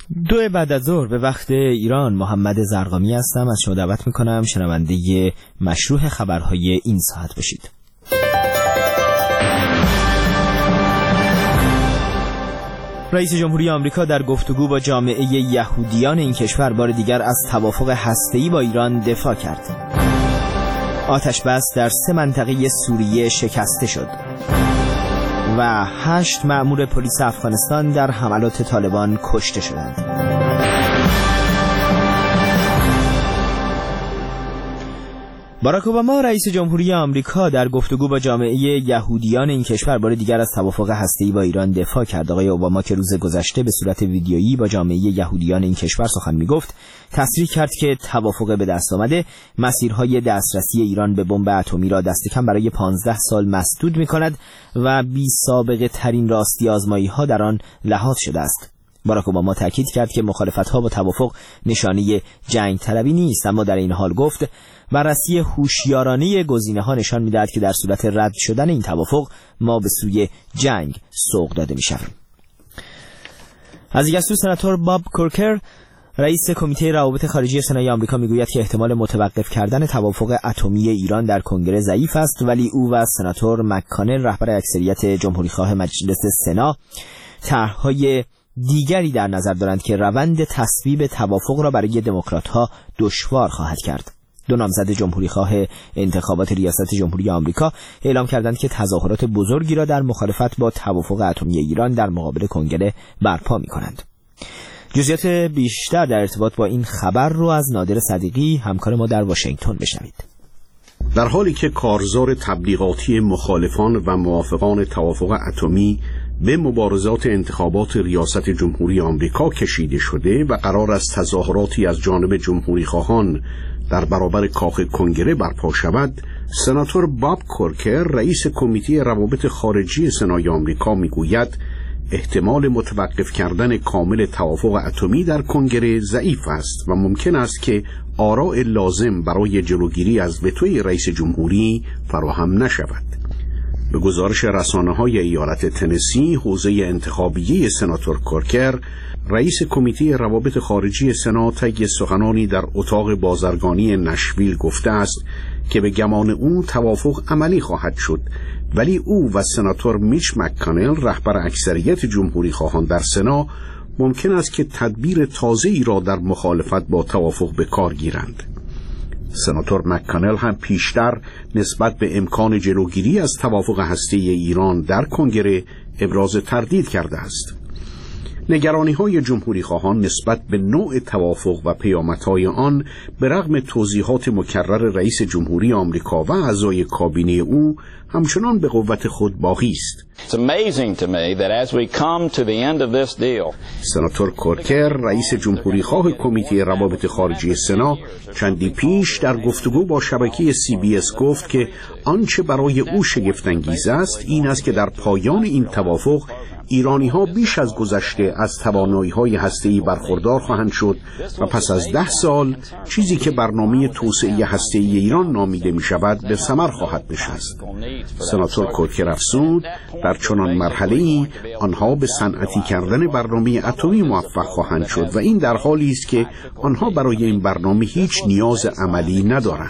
2 بعد از ظهر به وقت ایران محمد زرقامی هستم. از شما دعوت میکنم شنونده مشروع خبرهای این ساعت باشید. رئیس جمهوری آمریکا در گفتگو با جامعه یهودیان این کشور بار دیگر از توافق هسته‌ای با ایران دفاع کرد. آتش بس در 3 منطقه سوریه شکسته شد و 8 مأمور پلیس افغانستان در حملات طالبان کشته شدند. باراک اوباما رئیس جمهوری آمریکا در گفتگو با جامعه یهودیان این کشور بار دیگر از توافق هسته‌ای با ایران دفاع کرد. آقای اوباما که روز گذشته به صورت ویدیویی با جامعه یهودیان این کشور سخن میگفت، تصریح کرد که توافق به دست آمده مسیرهای دسترسی ایران به بمب اتمی را دست کم برای 15 سال مسدود می‌کند و بی سابقه ترین راستی آزمایی‌ها در آن لحاظ شده است. باراک اوباما تاکید کرد که مخالفت‌ها با توافق نشانه جنگ طلبی نیست، اما در این حال گفت بررسی هوشیارانه گزینه‌ها نشان می‌دهد که در صورت رد شدن این توافق ما به سوی جنگ سوق داده می‌شویم. از یک سو سناتور باب کورکر رئیس کمیته روابط خارجی سنای آمریکا میگوید که احتمال متوقف کردن توافق اتمی ایران در کنگره ضعیف است، ولی او و سناتور مک‌کانل رهبر اکثریت جمهوری‌خواه مجلس سنا طرح‌های دیگری در نظر دارند که روند تصویب توافق را برای دموکرات‌ها دشوار خواهد کرد. 2 نامزد جمهوری‌خواه انتخابات ریاست جمهوری آمریکا اعلام کردند که تظاهرات بزرگی را در مخالفت با توافق اتمی ایران در مقابل کنگره برپا می‌کنند. جزئیات بیشتر در ارتباط با این خبر رو از نادر صدیقی همکار ما در واشنگتن بشنوید. در حالی که کارزار تبلیغاتی مخالفان و موافقان توافق اتمی به مبارزات انتخابات ریاست جمهوری آمریکا کشیده شده و قرار است تظاهراتی از جانب جمهوری خواهان در برابر کاخ کنگره برپا شود، سناتور باب کورکر رئیس کمیته روابط خارجی سنای آمریکا میگوید احتمال متوقف کردن کامل توافق اتمی در کنگره ضعیف است و ممکن است که آراء لازم برای جلوگیری از وتوی رئیس جمهوری فراهم نشود. به گزارش رسانه‌های ایالت تنسی، حوزه انتخابیه سناتور کورکر رئیس کمیته روابط خارجی سنا طی سخنانی در اتاق بازرگانی نشویل گفته است که به گمان او توافق عملی خواهد شد، ولی او و سناتور میچ مک‌کانل رهبر اکثریت جمهوری خواهان در سنا ممکن است که تدبیر تازه‌ای را در مخالفت با توافق به کار گیرند. سناتور مک‌کانل هم پیشتر نسبت به امکان جلوگیری از توافق هسته‌ای ایران در کنگره ابراز تردید کرده است. نگرانی‌های جمهوری خواهان نسبت به نوع توافق و پیامدهای آن به رغم توضیحات مکرر رئیس جمهوری آمریکا و اعضای کابینه او همچنان به قوت خود باقی است. سناتور کورکر رئیس جمهوری خواه کمیته روابط خارجی سنا چندی پیش در گفتگو با شبکه CBS گفت که آنچه برای او شگفت‌انگیز است این است که در پایان این توافق ایرانی‌ها بیش از گذشته از توانایی‌های هسته‌ای برخوردار خواهند شد و پس از 10 سال چیزی که برنامه توسعه هسته‌ای ایران نامیده می‌شود به ثمر خواهد نشست. سناتور کورکر افزود در چنان مرحله‌ای آنها به صنعتی کردن برنامه اتمی موفق خواهند شد و این در حالی است که آنها برای این برنامه هیچ نیاز عملی ندارند.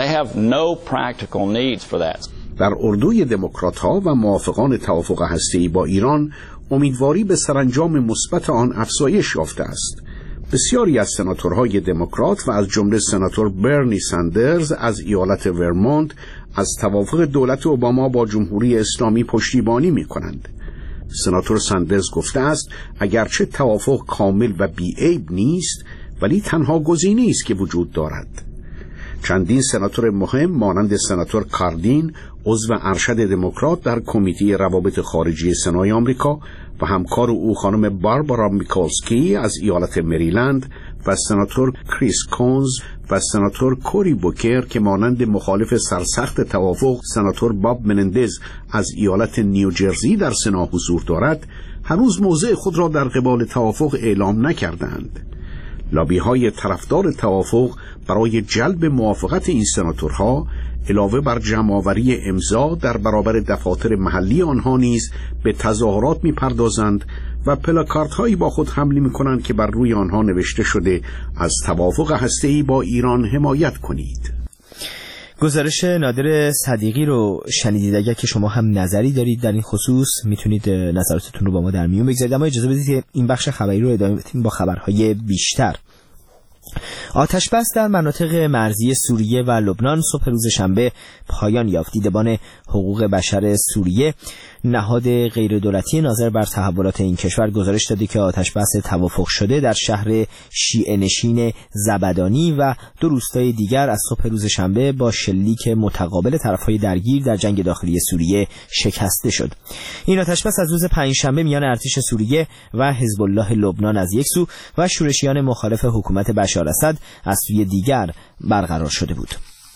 در اردوی دموکرات‌ها و موافقان توافق هسته‌ای با ایران امیدواری به سرانجام مثبت آن افزایش یافته است. بسیاری از سناتورهای دموکرات و از جمله سناتور برنی ساندرز از ایالت ورمونت از توافق دولت اوباما با جمهوری اسلامی پشتیبانی می‌کنند. سناتور ساندرز گفته است اگرچه توافق کامل و بی‌عیب نیست ولی تنها گزینه‌ای است که وجود دارد. چندین سناتور مهم مانند سناتور کاردین عضو ارشد دموکرات در کمیته روابط خارجی سنای آمریکا و همکار او خانم باربارا میکالسکی از ایالت مریلند و سناتور کریس کونز و سناتور کوری بوکر که مانند مخالف سرسخت توافق سناتور باب منندز از ایالت نیوجرسی در سنا حضور دارد هنوز موضع خود را در قبال توافق اعلام نکردند. لابی‌های طرفدار توافق برای جلب موافقت این سناتورها علاوه بر جمع‌آوری امضا در برابر دفاتر محلی آنها نیز به تظاهرات می‌پردازند و پلاکاردهایی با خود حمل می‌کنند که بر روی آنها نوشته شده از توافق هسته‌ای با ایران حمایت کنید. گزارش نادر صدیقی رو شنیدید. اگر که شما هم نظری دارید در این خصوص میتونید نظراتتون رو با ما در میون بگذارید، اما اجازه بدید که این بخش خبری رو ادامه بدیم با خبرهای بیشتر. آتش بس در مناطق مرزی سوریه و لبنان صبح روز شنبه پایان یافت. دیدبان حقوق بشر سوریه، نهاد غیردولتی ناظر بر تحولات این کشور، گزارش داده که آتش بس توافق شده در شهر شیعه نشین زبدانی و 2 روستای دیگر از صبح روز شنبه با شلیک متقابل طرفهای درگیر در جنگ داخلی سوریه شکسته شد. این آتش بس از روز پنجشنبه میان ارتش سوریه و حزب الله لبنان از یک سو و شورشیان مخالف حکومت بشار اسد از سوی دیگر برقرار شده بود.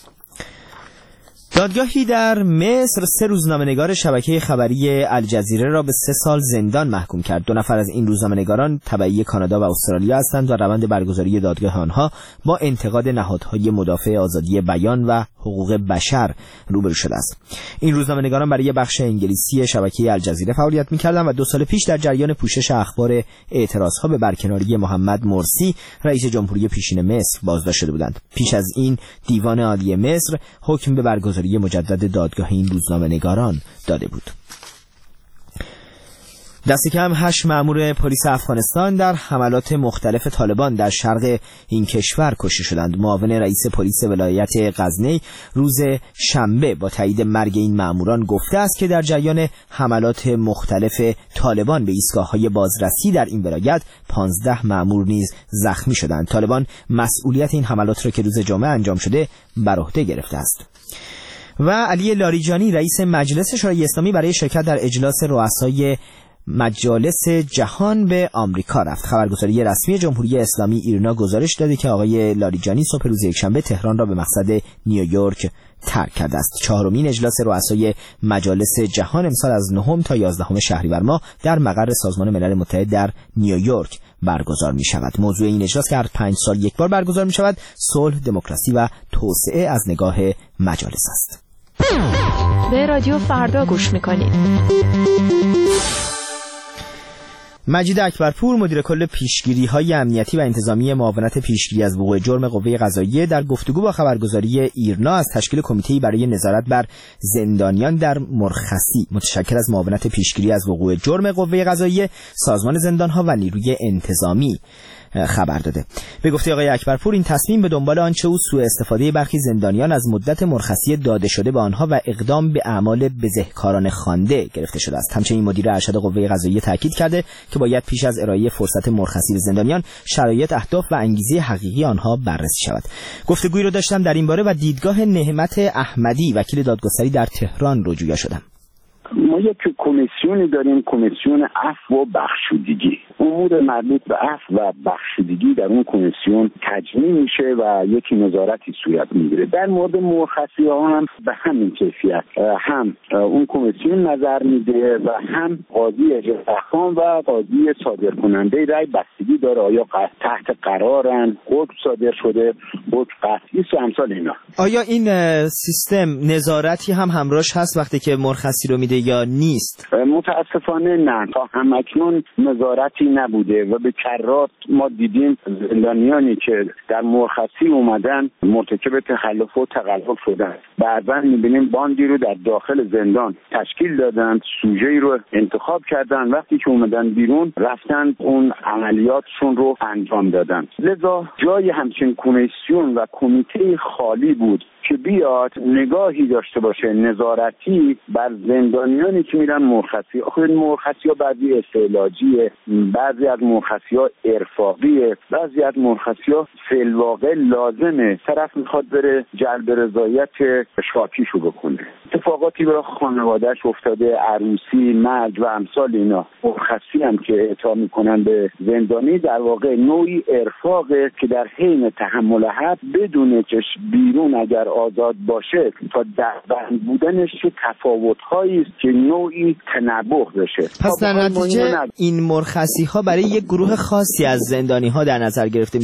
دادگاهی در مصر 3 روزنامه‌نگار شبکه خبری الجزیره را به 3 سال زندان محکوم کرد. 2 نفر از این روزنامه‌نگاران تبعی کانادا و استرالیا هستند و روند برگزاری دادگاه آنها با انتقاد نهادهای مدافع آزادی بیان و حقوق بشر روبرو شده است. این روزنامه‌نگاران برای بخش انگلیسی شبکه الجزیره فعالیت می‌کردند و 2 سال پیش در جریان پوشش اخبار اعتراضها به برکناری محمد مرسی رئیس جمهوری پیشین مصر بازداشت شده بودند. پیش از این دیوان عالی مصر حکم به برگزاری مجدد دادگاه این روزنامه‌نگاران داده بود. دست کم 8 مأمور پلیس افغانستان در حملات مختلف طالبان در شرق این کشور کشته شدند. معاون رئیس پلیس ولایت غزنی روز شنبه با تایید مرگ این مأموران گفته است که در جریان حملات مختلف طالبان به ایستگاه‌های بازرسی در این ولایت 15 مأمور نیز زخمی شدند. طالبان مسئولیت این حملات را که روز جمعه انجام شده بر عهده گرفته است. و علی لاریجانی رئیس مجلس شورای اسلامی برای شرکت در اجلاس رؤسای مجالس جهان به آمریکا رفت. خبرگزاری رسمی جمهوری اسلامی ایرنا گزارش داده که آقای لاریجانی صبح روز یکشنبه تهران را به مقصد نیویورک ترک کرده است. 4مین اجلاس رؤسای مجالس جهان امسال از 9 تا 11 شهریور ماه در مقر سازمان ملل متحد در نیویورک برگزار می شود. موضوع این اجلاس که هر 5 سال یک بار برگزار می شود صلح، دموکراسی و توسعه از نگاه مجالس است. به رادیو فردا گوش میکنید. مجید اکبرپور مدیر کل پیشگیری‌های امنیتی و انتظامی معاونت پیشگیری از وقوع جرم قوه قضاییه در گفتگو با خبرگزاری ایرنا از تشکیل کمیته‌ای برای نظارت بر زندانیان در مرخصی متشکل از معاونت پیشگیری از وقوع جرم قوه قضاییه، سازمان زندان‌ها و نیروی انتظامی خبر داده. به گفته آقای اکبرپور این تصمیم به دنبال آنچه او سوء استفاده برخی زندانیان از مدت مرخصی داده شده به آنها و اقدام به اعمال بزهکارانه خوانده گرفته شده است. همچنین مدیر ارشد قوه قضاییه تاکید کرده که باید پیش از ارائه فرصت مرخصی به زندانیان شرایط، اهداف و انگیزه حقیقی آنها بررسی شود. گفتگویی رو داشتم در این باره و دیدگاه نعمت احمدی وکیل دادگستری در تهران رو جویا شدم. ما یک کمیسیونی داریم، کمیسیون عفو و بخشودگی. امور مربوط به عفو و بخشودگی در اون کمیسیون تجمیع میشه و یکی نظارتی صورت میگیره. در مورد مرخصی ها هم به همین کیفیت، هم اون کمیسیون نظر میده و هم قاضی اجرای احکام و قاضی صادر کننده رأی بستگی داره آیا تحت قرارن، حکم صادر شده، حکم قطعی و امثال اینا. آیا این سیستم نظارتی هم همراهش هست وقتی که مرخصی رو میده یا نیست؟ متاسفانه نه، تا همکنون نظارتی نبوده و به کرات ما دیدیم زندانیانی که در مرخصی اومدن مرتکب تخلف و تقلب شدن. بعداً میبینیم باندی رو در داخل زندان تشکیل دادن، سوژه‌ای رو انتخاب کردن، وقتی که اومدن بیرون رفتن اون عملیاتشون رو انجام دادن. لذا جای همچین کمیسیون و کمیته خالی بود که بیاد نگاهی داشته باشه نظارتی بر زندانیانی که میرن مرخصی. آخه مرخصی‌ها بعضی استعلاجیه، بعضی از مرخصی‌ها ارفاقیه، بعضی از مرخصی‌ها فی الواقع لازمه. طرف میخواد بره جلب رضایت شاکیشو بکنه. اتفاقاتی برای خانواده‌اش افتاده، عروسی، مرگ و امثال اینا. مرخصی هم که اعطا میکنن به زندانی در واقع نوعی ارفاقه که در حین تحمل حد بدون که بیرون اگر آزاد باشه تا در بند بودنش چه تفاوت‌هایی است که نوعی تنبه بشه. پس در نتیجه این مرخصی ها برای یک گروه خاصی از زندانی ها در نظر گرفته میشه.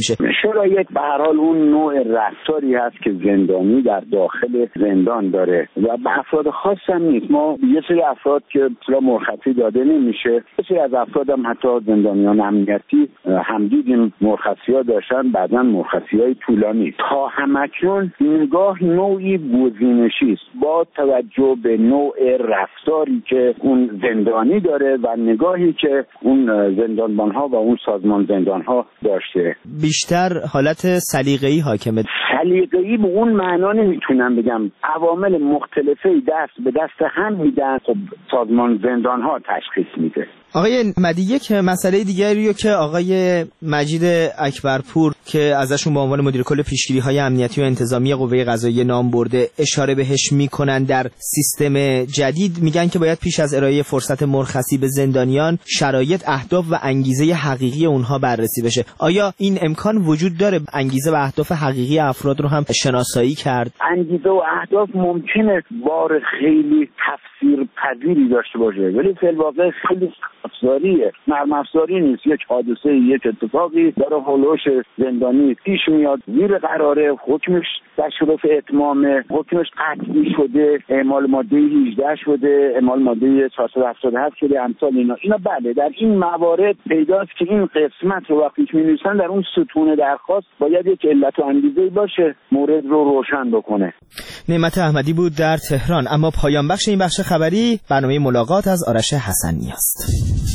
شرایط به هر حال اون نوع رفتاری هست که زندانی در داخل زندان داره و به افراد خاص هم نیست. ما یه سری افراد که اصلا مرخصی داده نمیشه، یه سری از افراد هم حتی زندانیان امنیتی هم دیدیم مرخصی‌ها داشتن، بعداً مرخصی‌های طولانی. تا همکنون نگاه نوعی گزینشی است با توجه به نوع رفتاری که اون زندانی داره و نگاهی که اون زندانبان‌ها و اون سازمان زندان‌ها داشته. بیشتر حالت سلیقه‌ای حاکمه. سلیقه‌ای به اون معنا نمیتونم بگم، عوامل مختلفی دست به دست هم میدن، خب سازمان زندان‌ها تشخیص میده. آقای احمدی، یک مسئله دیگری رو که آقای مجید اکبرپور که ازشون به عنوان مدیر کل پیشگیری‌های امنیتی و انتظامی قوه قضاییه نام برده اشاره بهش میکنن، در سیستم جدید میگن که باید پیش از ارائه فرصت مرخصی به زندانیان شرایط، اهداف و انگیزه حقیقی اونها بررسی بشه. آیا این امکان وجود داره انگیزه و اهداف حقیقی افراد رو هم شناسایی کرد؟ انگیزه و اهداف ممکنه بار خیلی تفسیر پذیری داشته باشه، ولی فی الواقع خیلی افزاریه، نرم افزاری نیست. یک حادثه، یک اتفاقی داره هولوش زندانی پیش میاد، زیر قراره، حکمش تشریف اتمامه، حکمش قطعی شده، اعمال ماده 18 شده، اعمال ماده 477 شده، امثال اینا بله، در این موارد پیداست که این قسمت رو وقتی می‌نویسن در اون ستون درخواست باید یک علت و انگیزه‌ای باشه مورد رو روشن بکنه. نعمت احمدی بود در تهران. اما پایان بخش این بخش خبری برنامه ملاقات از آرش حسنی است.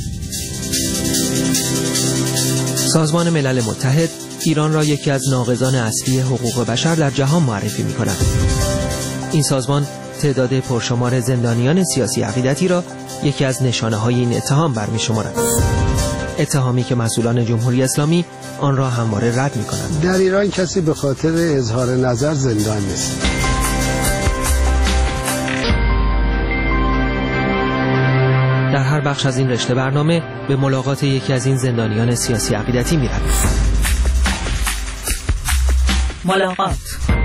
سازمان ملل متحد ایران را یکی از ناقضان اصلی حقوق بشر در جهان معرفی می‌کند. این سازمان تعداد پرشمار زندانیان سیاسی عقیدتی را یکی از نشانه‌های این اتهام برمی‌شمارد. اتهامی که مسئولان جمهوری اسلامی آن را همواره رد می‌کنند. در ایران کسی به خاطر اظهار نظر زندان نیست. در هر بخش از این رشته برنامه به ملاقات یکی از این زندانیان سیاسی عقیدتی می‌رویم. ملاقات.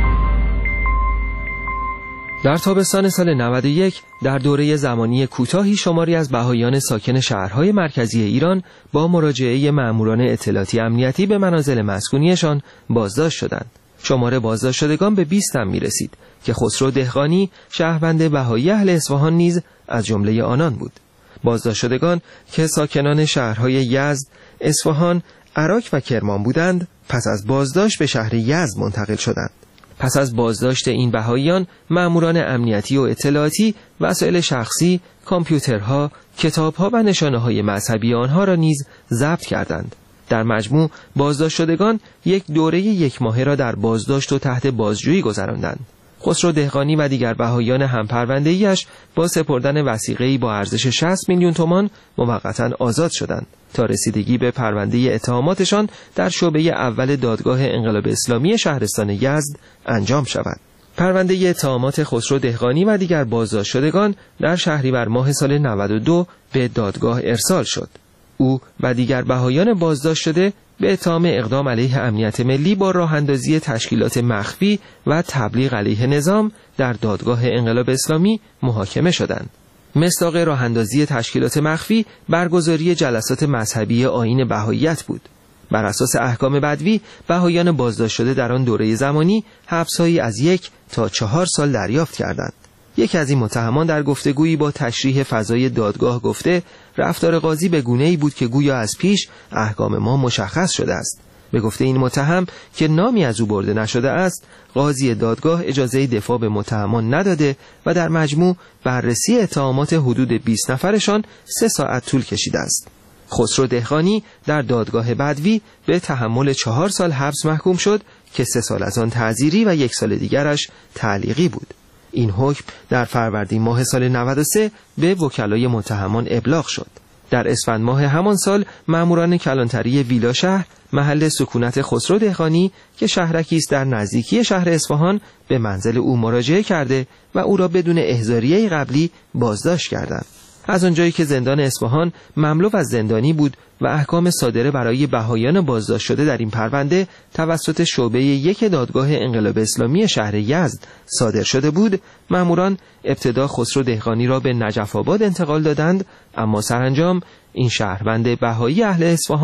در تابستان سال 91 در دوره زمانی کوتاهی شماری از بهائیان ساکن شهرهای مرکزی ایران با مراجعه مأموران اطلاعاتی امنیتی به منازل مسکونیشان بازداشت شدند. شمار بازداشت شدگان به 20 هم می‌رسید که خسرو دهقانی شهروند بهایی اهل اصفهان نیز از جمله آنان بود. بازداشت شدگان که ساکنان شهرهای یزد، اصفهان، عراق و کرمان بودند، پس از بازداشت به شهر یزد منتقل شدند. پس از بازداشت این بهائیان، مأموران امنیتی و اطلاعاتی وسایل شخصی، کامپیوترها، کتابها و نشانه‌های مذهبی آنها را نیز ضبط کردند. در مجموع بازداشت شدگان یک دوره 1 ماهه را در بازداشت و تحت بازجویی گذراندند. خسرو دهقانی و دیگر بهائیان همپرونده‌ایش با سپردن وثیقه‌ای با ارزش 60 میلیون تومان موقتاً آزاد شدند تا رسیدگی به پرونده اتهاماتشان در شعبه اول دادگاه انقلاب اسلامی شهرستان یزد انجام شود. پرونده اتهامات خسرو دهقانی و دیگر بازداشت شدگان در شهریور ماه سال 92 به دادگاه ارسال شد. او و دیگر بهائیان بازداشت شده به اتهام اقدام علیه امنیت ملی با راه اندازی تشکیلات مخفی و تبلیغ علیه نظام در دادگاه انقلاب اسلامی محاکمه شدند. مصداق راه اندازی تشکیلات مخفی برگزاری جلسات مذهبی آیین بهائیت بود. بر اساس احکام بدوی بهائیان بازداشت شده در آن دوره زمانی حبس‌هایی از 1 تا 4 سال دریافت کردند. یکی از این متهمان در گفتگویی با تشریح فضای دادگاه گفته رفتار قاضی به گونه‌ای بود که گویا از پیش احکام ما مشخص شده است. به گفته این متهم که نامی از او برده نشده است، قاضی دادگاه اجازه دفاع به متهمان نداده و در مجموع بررسی اتهامات حدود 20 نفرشان 3 ساعت طول کشیده است. خسرو دهقانی در دادگاه بدوی به تحمل 4 سال حبس محکوم شد که 3 سال از آن تعزیری و 1 سال دیگرش تعلیقی بود. این حکم در فروردین ماه سال 93 به وکلای متهمان ابلاغ شد. در اسفند ماه همان سال مأموران کلانتری ویلا شهر محل سکونت خسرو دهقانی که شهرکی است در نزدیکی شهر اصفهان به منزل او مراجعه کرده و او را بدون احضاریه قبلی بازداشت کردند. از آنجایی که زندان اصفهان مملو از زندانی بود و احکام صادره برای بهائیان بازداشت شده در این پرونده توسط شعبه 1 دادگاه انقلاب اسلامی شهر یزد صادر شده بود، مأموران ابتدا خسرو دهقانی را به نجف آباد انتقال دادند، اما سرانجام این شهروند بهایی اهل اصفهان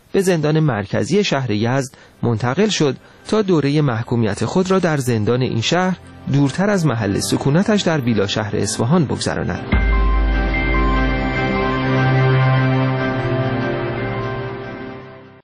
به زندان مرکزی شهر یزد منتقل شد تا دوره محکومیت خود را در زندان این شهر دورتر از محل سکونتش در بیلا شهر اصفهان بگذراند.